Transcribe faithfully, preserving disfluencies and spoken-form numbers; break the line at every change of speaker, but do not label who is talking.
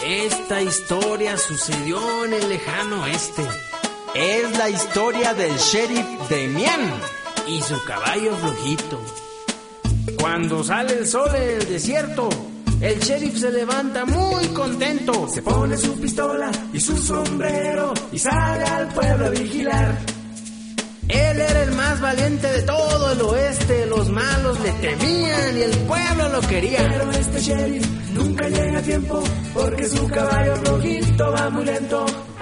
Esta historia sucedió en el lejano oeste.
Es la historia del sheriff Demian
y su caballo flojito. Cuando sale el sol en el desierto, el sheriff se levanta muy contento.
Se pone su pistola y su sombrero y sale al pueblo a vigilar.
Él era el más valiente de todo el oeste. Los malos le temían y el pueblo lo quería.
Pero este sheriff nunca llega a tiempo porque su caballo flojito va muy lento.